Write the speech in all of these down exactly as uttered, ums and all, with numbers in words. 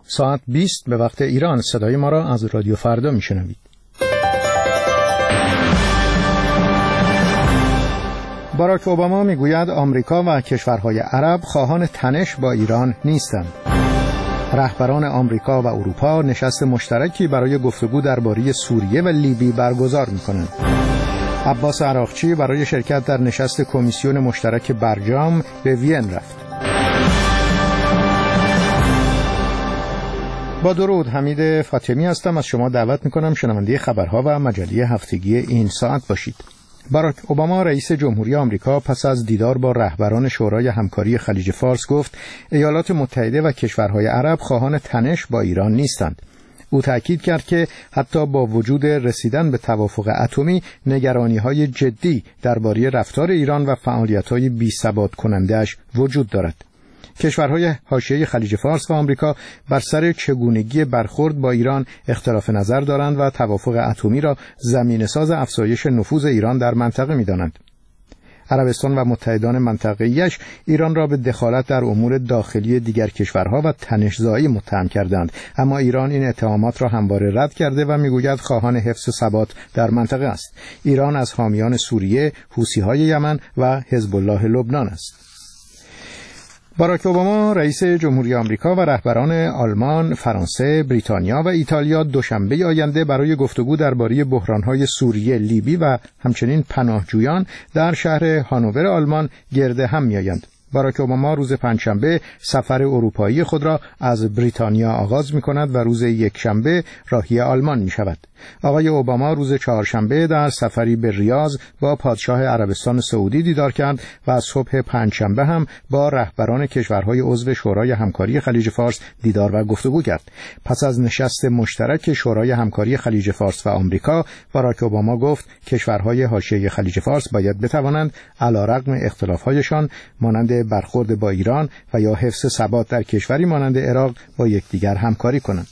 ساعت بیست به وقت ایران. صدای ما را از رادیو فردا میشنوید. باراک اوباما میگوید آمریکا و کشورهای عرب خواهان تنش با ایران نیستند. رهبران آمریکا و اروپا نشست مشترکی برای گفتگو درباره سوریه و لیبی برگزار می‌کنند. عباس عراقچی برای شرکت در نشست کمیسیون مشترک برجام به وین رفت. با درود، حمید فاطمی هستم. از شما دعوت می‌کنم شنونده خبرها و مجله هفتگی این ساعت باشید. باراک اوباما رئیس جمهوری آمریکا پس از دیدار با رهبران شورای همکاری خلیج فارس گفت ایالات متحده و کشورهای عرب خواهان تنش با ایران نیستند. او تأکید کرد که حتی با وجود رسیدن به توافق اتمی نگرانی‌های جدی درباره رفتار ایران و فعالیت‌های بی‌ثبات کننده‌اش وجود دارد. کشورهای حاشیه خلیج فارس و آمریکا بر سر چگونگی برخورد با ایران اختلاف نظر دارند و توافق اتمی را زمینه‌ساز افزایش نفوذ ایران در منطقه می‌دانند. عربستان و متحدان منطقه‌ایش ایران را به دخالت در امور داخلی دیگر کشورها و تنش‌زایی متهم کردند، اما ایران این اتهامات را همواره رد کرده و میگوید خواهان حفظ ثبات در منطقه است. ایران از حامیان سوریه، حوثی‌های یمن و حزب الله لبنان است. باراک اوباما رئیس جمهوری آمریکا و رهبران آلمان، فرانسه، بریتانیا و ایتالیا دوشنبه آینده برای گفتگو درباره بحران‌های سوریه، لیبی و همچنین پناهجویان در شهر هانوور آلمان گرد هم می‌آیند. باراک اوباما روز پنجشنبه سفر اروپایی خود را از بریتانیا آغاز می‌کند و روز یکشنبه راهی آلمان می‌شود. آقای اوباما روز چهارشنبه در سفری به ریاض با پادشاه عربستان سعودی دیدار کرد و از صبح پنجشنبه هم با رهبران کشورهای عضو شورای همکاری خلیج فارس دیدار و گفتگو کرد. پس از نشست مشترک شورای همکاری خلیج فارس و آمریکا، باراک اوباما گفت کشورهای حاشیه خلیج فارس باید بتوانند علیرغم اختلاف‌هایشان مانند برخورد با ایران و یا حفظ ثبات در کشوری مانند عراق با یکدیگر همکاری کنند.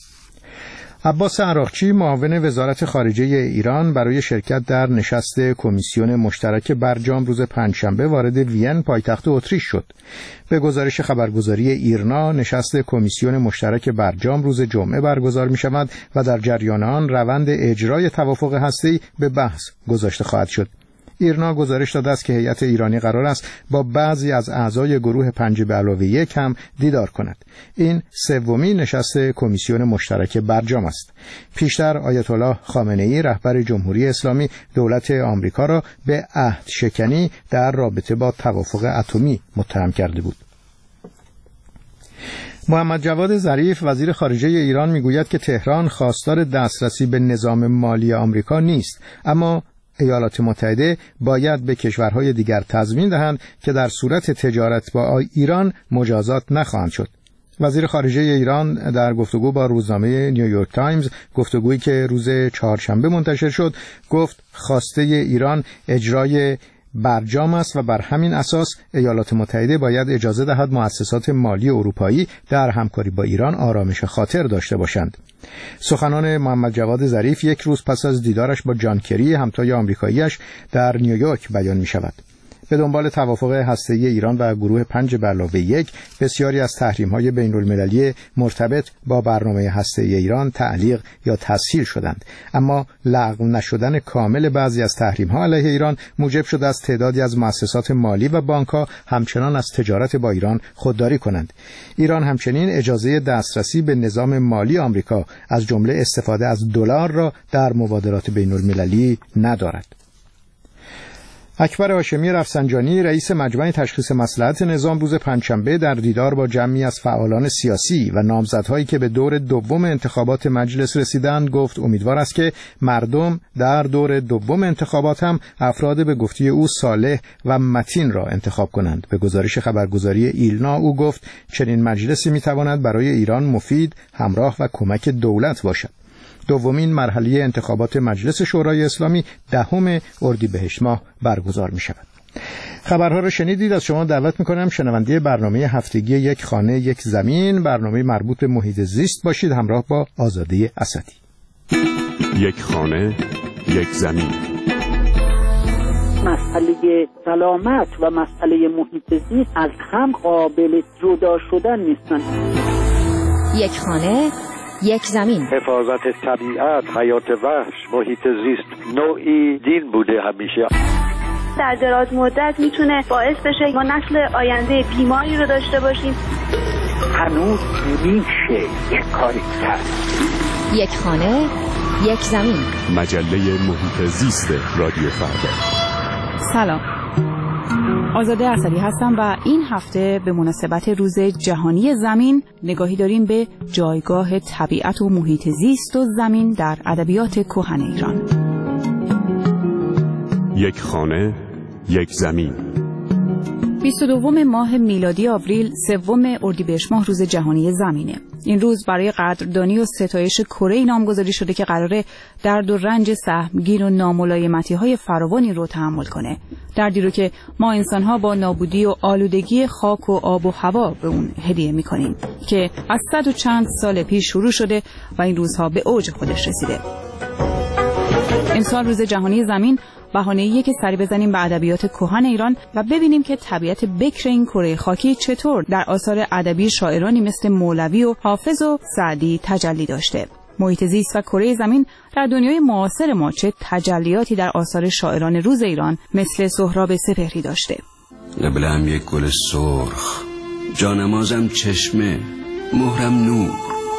عباس عراقچی معاون وزارت خارجه ایران برای شرکت در نشست کمیسیون مشترک برجام روز پنجشنبه وارد وین پایتخت اتریش شد. به گزارش خبرگزاری ایرنا نشست کمیسیون مشترک برجام روز جمعه برگزار می شود و در جریان آن روند اجرای توافق هسته‌ای به بحث گذاشته خواهد شد. ایرنا گزارش داده است که هیئت ایرانی قرار است با بعضی از اعضای گروه پنج به علاوه یک هم دیدار کند. این سومین نشست کمیسیون مشترک برجام است. پیشتر آیت الله خامنه‌ای رهبر جمهوری اسلامی دولت آمریکا را به عهد شکنی در رابطه با توافق اتمی متهم کرده بود. محمد جواد ظریف وزیر خارجه ایران میگوید که تهران خواستار دسترسی به نظام مالی آمریکا نیست، اما ایالات متحده باید به کشورهای دیگر تضمین دهند که در صورت تجارت با ایران مجازات نخواهند شد. وزیر خارجه ایران در گفتگو با روزنامه نیویورک تایمز، گفتگویی که روز چهارشنبه منتشر شد، گفت خواسته ایران اجرای برجام است و بر همین اساس ایالات متحده باید اجازه دهد مؤسسات مالی اروپایی در همکاری با ایران آرامش خاطر داشته باشند. سخنان محمد جواد ظریف یک روز پس از دیدارش با جان کری همتای آمریکایی‌اش در نیویورک بیان می شود. به دنبال توافق هسته‌ای ایران و گروه پنج به علاوه یک، بسیاری از تحریم‌های بین‌المللی مرتبط با برنامه هسته‌ای ایران تعلیق یا تسهیل شدند، اما لغو نشدن کامل بعضی از تحریم‌ها علیه ایران موجب شده از تعدادی از مؤسسات مالی و بانک‌ها همچنان از تجارت با ایران خودداری کنند. ایران همچنین اجازه دسترسی به نظام مالی آمریکا از جمله استفاده از دلار را در مبادلات بین‌المللی ندارد. اکبر هاشمی رفسنجانی رئیس مجمع تشخیص مصلحت نظام روز پنجشنبه در دیدار با جمعی از فعالان سیاسی و نامزدهایی که به دور دوم انتخابات مجلس رسیدند گفت امیدوار است که مردم در دور دوم انتخابات هم افراد به گفته او صالح و متین را انتخاب کنند. به گزارش خبرگزاری ایلنا او گفت چنین مجلسی میتواند برای ایران مفید، همراه و کمک دولت باشد. دومین مرحله انتخابات مجلس شورای اسلامی دهم اردیبهشت ماه برگزار می شود. خبرها را شنیدید. از شما دعوت می کنم شنونده برنامه هفتگی یک خانه یک زمین، برنامه مربوط به محیط زیست باشید، همراه با آزاده اسدی. یک خانه یک زمین. مسئله سلامت و مسئله محیط زیست از هم قابل جدا شدن نیستند. یک خانه، یک زمین. حفاظت طبیعت، حیات وحش، محیط زیست نوعی دین بوده همیشه. در دراز مدت میتونه باعث بشه ما نسل آینده بیماری رو داشته باشیم. هنوز میشه یک کاری کرد. یک خانه، یک زمین. مجله محیط زیست رادیو فردا. سلام، آزاده اسدی هستم و این هفته به مناسبت روز جهانی زمین نگاهی داریم به جایگاه طبیعت و محیط زیست و زمین در ادبیات کهن ایران. یک خانه، یک زمین. بیست و دوم ماه میلادی آوریل، سوم اردیبهشت ماه روز جهانی زمینه. این روز برای قدردانی و ستایش کره نامگذاری شده که قراره درد و رنج سهمگین و ناملایمتی‌های فراوانی رو تحمل کنه. دردی رو که ما انسان‌ها با نابودی و آلودگی خاک و آب و هوا به اون هدیه می‌کنیم که از صد و چند سال پیش شروع شده و این روزها به اوج خودش رسیده. امسال روز جهانی زمین بهانه‌ایه که سری بزنیم به ادبیات کهن ایران و ببینیم که طبیعت بکر این کره خاکی چطور در آثار ادبی شاعرانی مثل مولوی و حافظ و سعدی تجلی داشته. محیط زیست و کره زمین در دنیای معاصر ما چه تجلیاتی در آثار شاعران روز ایران مثل سهراب سپهری داشته. قبله‌ام یک گل سرخ، جانمازم چشمه، مهرم نور.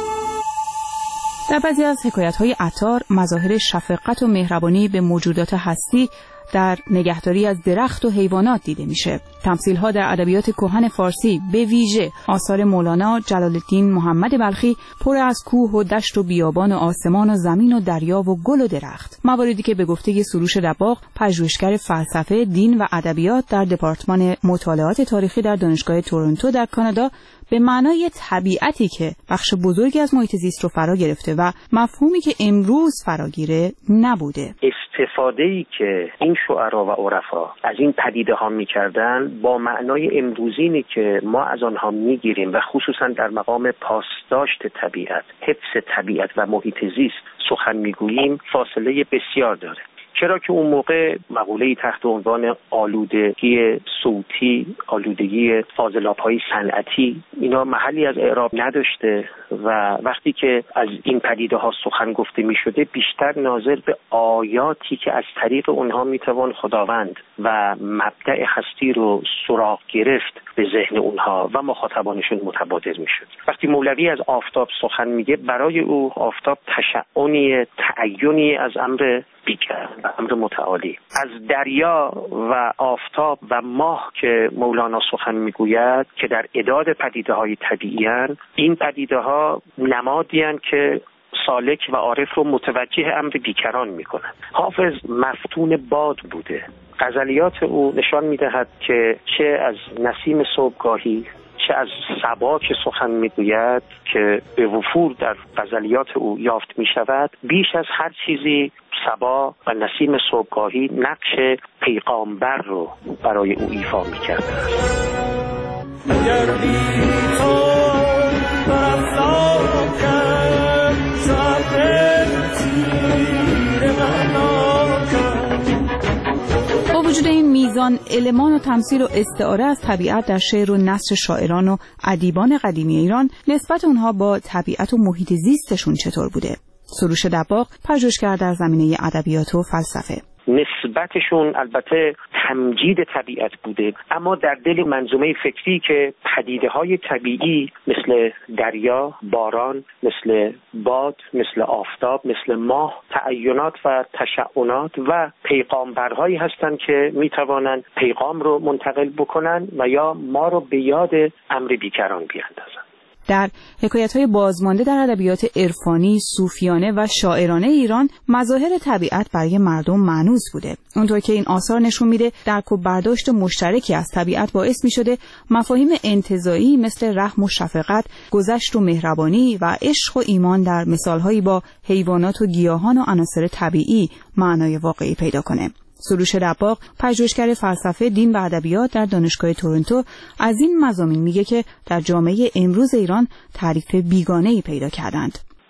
در بعضی از حکایت‌های عطار مظاهر شفقت و مهربانی به موجودات هستی در نگهداری از درخت و حیوانات دیده میشه. تمثیل‌ها در ادبیات کهن فارسی به ویژه آثار مولانا جلال الدین محمد بلخی پر از کوه و دشت و بیابان و آسمان و زمین و دریا و گل و درخت. مواردی که به گفته سروش دباغ، پژوهشگر فلسفه، دین و ادبیات در دپارتمان مطالعات تاریخی در دانشگاه تورنتو در کانادا، به معنای طبیعتی که بخش بزرگی از محیط زیست رو فرا گرفته و مفهومی که امروز فراگیره نبوده. استفاده‌ای که این شعرا و عرفا از این پدیده ها می‌کردن با معنای امروزینی که ما از آنها می‌گیریم و خصوصا در مقام پاسداشت طبیعت، حفظ طبیعت و محیط زیست سخن می‌گوییم فاصله بسیار داره. چرا که اون موقع مقوله‌ای تحت عنوان آلودگی صوتی، آلودگی فاضلاب‌های صنعتی، اینا محلی از اعراب نداشته و وقتی که از این پدیده‌ها سخن گفته می‌شده بیشتر ناظر به آیاتی که از طریق اونها میتوان خداوند و مبدأ هستی رو سراغ گرفت به ذهن اونها و مخاطبانشون متبادر میشد. وقتی مولوی از آفتاب سخن میگه، برای او آفتاب تشعونی، تعینی از امر بیکر و امر متعالی. از دریا و آفتاب و ماه که مولانا سخن میگوید که در اعداد پدیده های طبیعی هستند، این پدیده ها نمادی هستند که سالک و عارف رو متوجه امر بیکران میکنن. حافظ مفتون باد بوده. غزلیات او نشان میدهد که چه از نسیم صبحگاهی چه از صبا که سخن میگوید که به وفور در غزلیات او یافت میشود، بیش از هر چیزی صبا و نسیم صبحگاهی نقش پیغامبر رو برای او ایفا میکرده. با وجود این میزان المان و تمثیل و استعاره از طبیعت در شعر و نثر شاعران و ادیبان قدیمی ایران، نسبت اونها با طبیعت و محیط زیستشون چطور بوده؟ سروش دباغ، پژوهشگر در زمینه ادبیات و فلسفه. نسبتشون البته تمجید طبیعت بوده، اما در دل منظومه فکری که پدیده‌های طبیعی مثل دریا، باران، مثل باد، مثل آفتاب، مثل ماه، تعینات و تشعونات و پیغامبرهایی هستند که میتوانند پیغام رو منتقل بکنن و یا ما رو به یاد امر بیکران بیاندازن. در حکایت‌های بازمانده در ادبیات عرفانی، صوفیانه و شاعرانه ایران، مظاهر طبیعت برای مردم مانوس بوده. اونطور که این آثار نشون میده درک و برداشت مشترکی از طبیعت باعث میشده مفاهیم انتزاعی مثل رحم و شفقت، گذشت و مهربانی و عشق و ایمان در مثالهایی با حیوانات و گیاهان و عناصر طبیعی معنای واقعی پیدا کنه. سروش دباغ، پژوهشگر فلسفه، دین و ادبیات در دانشگاه تورنتو، از این مضامین میگه که در جامعه امروز ایران تعریف بیگانه‌ای پیدا کردند.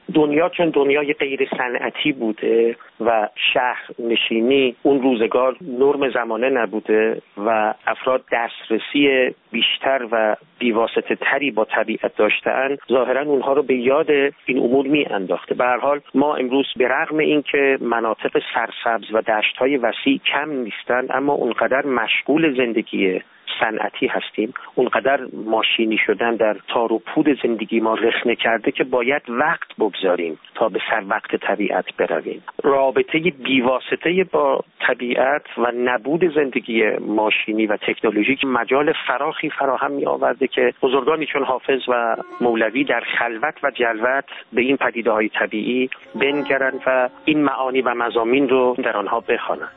دنیا چون دنیای غیر صنعتی بوده و شهر نشینی اون روزگار نرم زمانه نبوده و افراد دسترسی بیشتر و بیواسطه تری با طبیعت داشتن، ظاهرا اونها رو به یاد این امور می انداخته. به هر حال ما امروز به رغم اینکه مناطق سرسبز و دشت‌های وسیع کم نیستن، اما اونقدر مشغول زندگی صنعتی هستیم، اونقدر ماشینی شدن در تار و پود زندگی ما رخنه کرده که باید وقت بگذاریم تا به سر وقت طبیعت برویم. رابطه بیواسطه با طبیعت و نبود زندگی ماشینی و تکنولوژیک مجال فراخی فراهم می آورده که بزرگانی چون حافظ و مولوی در خلوت و جلوت به این پدیده‌های طبیعی بنگرند و این معانی و مضامین رو در آنها بخوانند.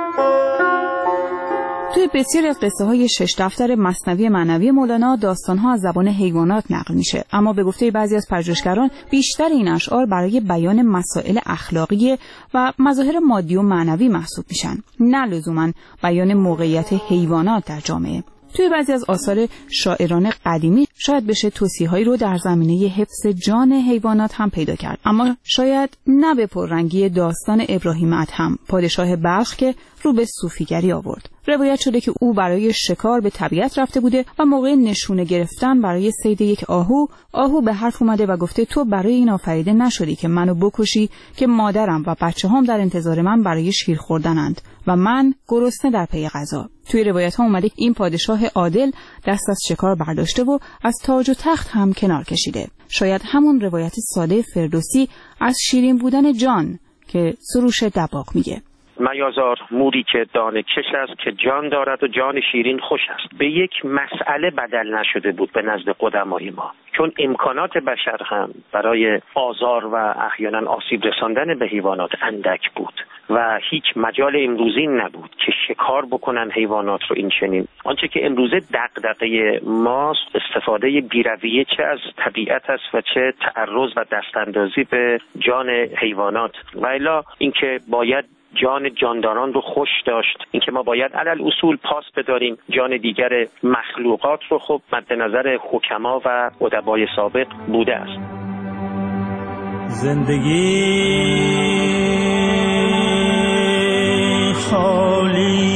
توی بسیاری از قصه های شش دفتر مثنوی معنوی مولانا داستان ها از زبان حیوانات نقل میشه، اما به گفته بعضی از پژوهشگران بیشتر این اشعار برای بیان مسائل اخلاقی و مظاهر مادی و معنوی محسوب میشن، نه لزوما بیان موقعیت حیوانات در جامعه. توی بعضی از آثار شاعران قدیمی شاید بشه توصیه‌هایی رو در زمینه حفظ جان حیوانات هم پیدا کرد، اما شاید نه به پررنگی داستان ابراهیم ادهم، پادشاه بلخ که رو به صوفیگری آورد. روایت شده که او برای شکار به طبیعت رفته بوده و موقع نشونه گرفتن برای صید یک آهو، آهو به حرف اومده و گفته تو برای این آفریده نشدی که منو بکشی که مادرم و بچه‌هام در انتظار من برای شیر خوردنند و من گرسنه در پی غذا. توی روایت ها اومده این پادشاه عادل دست از شکار برداشته و از تاج و تخت هم کنار کشیده. شاید همون روایت ساده فردوسی از شیرین بودن جان که سروش دباغ میگه. میازار موری که دانه کش است که جان دارد و جان شیرین خوش است. به یک مسئله بدل نشده بود به نزد قدمای ما، چون امکانات بشر هم برای آزار و احیانا آسیب رساندن به حیوانات اندک بود و هیچ مجال امروزی نبود که شکار بکنن حیوانات رو. این چنین آنچه که امروزه دغدغه ماست استفاده بی‌رویه چه از طبیعت است و چه تعرض و دستاندازی به جان حیوانات، و الا اینکه باید جان جانداران رو خوش داشت، اینکه ما باید علل اصول پاس بداریم جان دیگر مخلوقات رو، خب مد نظر حکما و ادبای سابق بوده است. زندگی خالی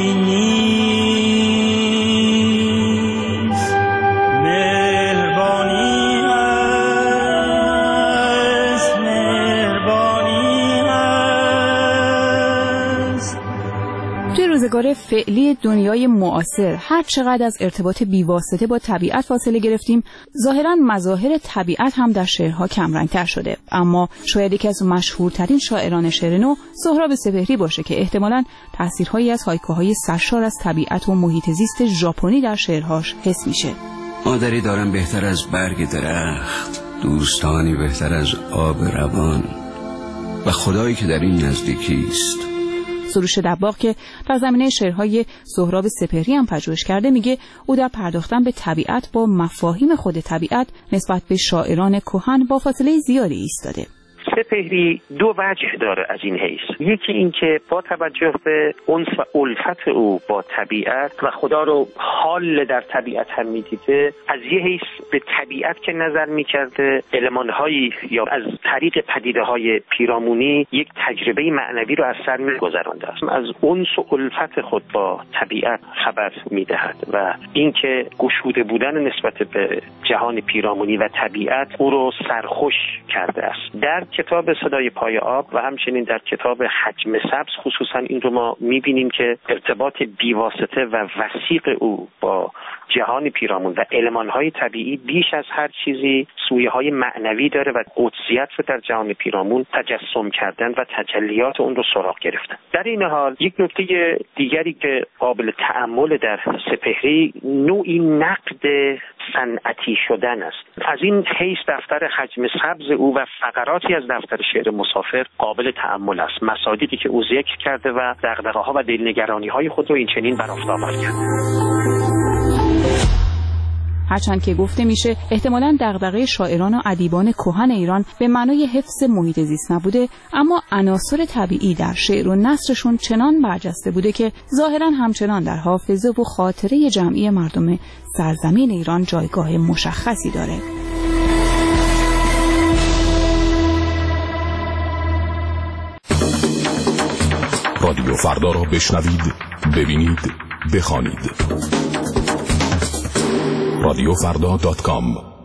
روزگار فعلی دنیای معاصر هر چقدر از ارتباط بیواسطه با طبیعت فاصله گرفتیم، ظاهراً مظاهر طبیعت هم در شعرها کمرنگتر شده. اما شاید یکی از مشهورترین شاعران شعر نو سهراب سپهری باشه که احتمالاً تأثیرهایی از هایکوهای سرشار از طبیعت و محیط زیست ژاپنی در شعرهاش حس میشه. مادری دارم بهتر از برگ درخت، دوستانی بهتر از آب روان و خدایی که در این نزدیکی است. سروش دباغ که در زمینه شعرهای سهراب سپهری هم پژوهش کرده میگه او در پرداختن به طبیعت با مفاهیم خود طبیعت نسبت به شاعران کهن با فاصله زیادی ایستاده. سپهری دو وجه داره از این حیث. یکی این که با توجه به انس و الفت او با طبیعت و خدا رو حال در طبیعت هم میدیده، از یه حیث به طبیعت که نظر میکرده المانهایی یا از طریق پدیده‌های پیرامونی یک تجربه معنوی رو از سر میگذرانده است. از انس و الفت خود با طبیعت خبر میدهد و اینکه گشوده بودن نسبت به جهان پیرامونی و طبیعت او رو سرخوش کرده است. در کتاب صدای پای آب و همچنین در کتاب حجم سبز خصوصا این رو ما میبینیم که ارتباط بیواسطه و وثیق او با جهان پیرامون و المانهای طبیعی بیش از هر چیزی سویه‌های معنوی داره و قدسیت رو در جهان پیرامون تجسم کردن و تجلیات اون رو سراغ گرفتن. در این حال یک نکته دیگری که قابل تأمل در سپهری نوعی نقد صنعتی شدن است. از این حیث دفتر حجم سبز او و فقراتی از دفتر شعر مسافر قابل تأمل است. مصادیقی که او ذکر کرده و دغدغه‌ها و دلنگرانی‌های خود رو این چنین بر آفتاب کرده. هرچند که گفته میشه احتمالاً دغدغه شاعران و ادیبان کهن ایران به معنای حفظ محیط زیست نبوده، اما عناصر طبیعی در شعر و نثرشون چنان برجسته بوده که ظاهراً همچنان در حافظه و خاطره جمعی مردم سرزمین ایران جایگاه مشخصی داره. فردا را بشنوید، ببینید، بخوانید. رادیو فردا دات کام